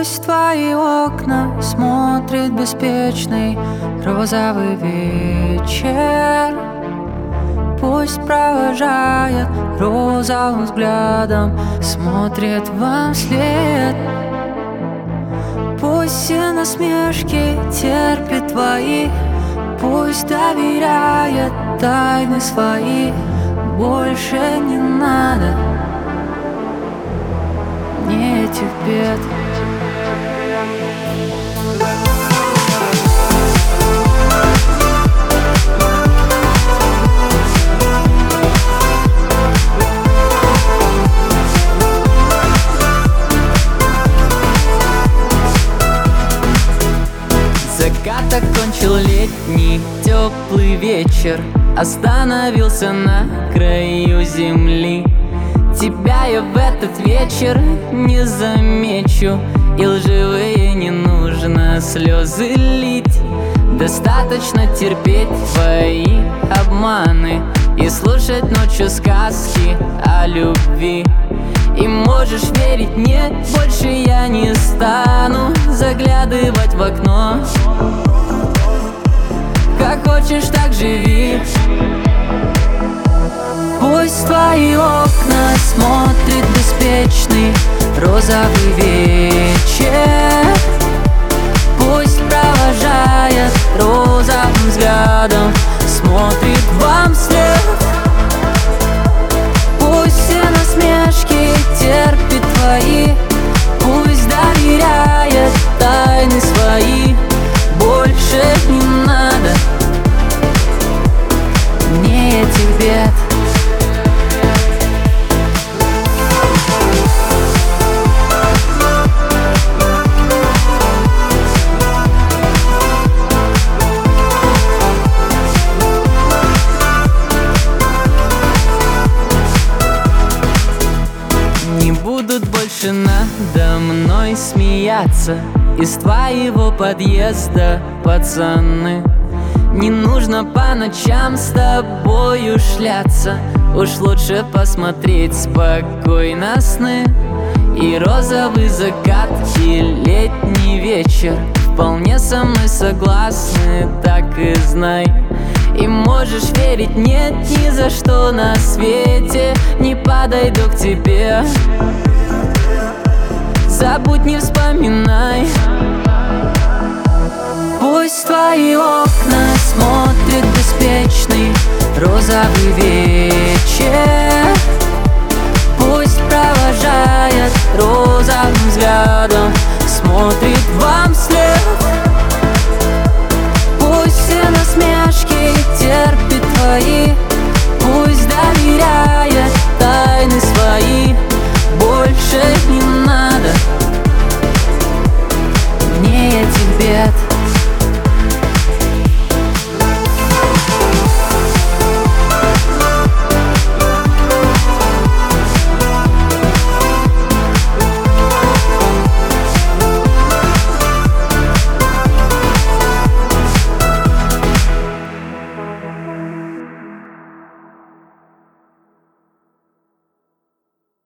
Пусть твои окна смотрит беспечный розовый вечер. Пусть провожает розовым взглядом, смотрит вам вслед. Пусть все насмешки терпит твои, пусть доверяет тайны свои. Больше не надо мне этих бед. Закат окончил летний теплый вечер, остановился на краю земли. Тебя я в этот вечер не замечу, и лживые не нужно слезы лить. Достаточно терпеть твои обманы и слушать ночью сказки о любви. И можешь верить, нет, больше я не стану заглядывать в окно. Как хочешь, так живи. Пусть твои окна смотрит беспечный розовый вечер. Пусть провожает розовым взглядом, смотрит вам вслед. Пусть все насмешки терпит твои, пусть доверяет тайны свои. Больше не надо мне этих бед. Не будут больше надо мной смеяться из твоего подъезда, пацаны. Не нужно по ночам с тобою шляться, уж лучше посмотреть спокойно сны. И розовый закат, и летний вечер вполне со мной согласны, так и знай. И можешь верить, нет, ни за что на свете не подойду к тебе. Забудь, не вспоминай. Пусть твои окна смотрит беспечный розовый вечер. Пусть провожает розовым взглядом, смотрит вам